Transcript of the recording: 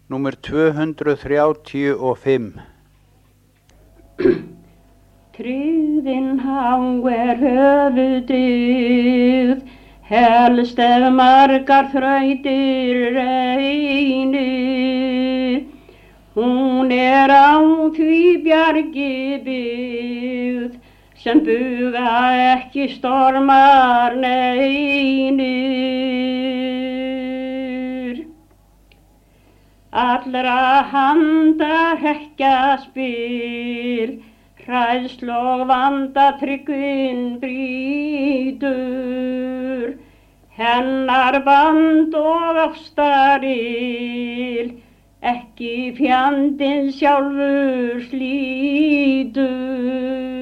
Númer 235. Tryggðin há höfuðdyggð, helst ef margar þrautir reynir. Hún á því bjargi byggð, sem buga ekki stormar neinir. Allra handa hrekkjaspil, hræðslu og vanda tryggðin brýtur. Hennar band og ástaril, ekki fjandinn sjálfur slítur.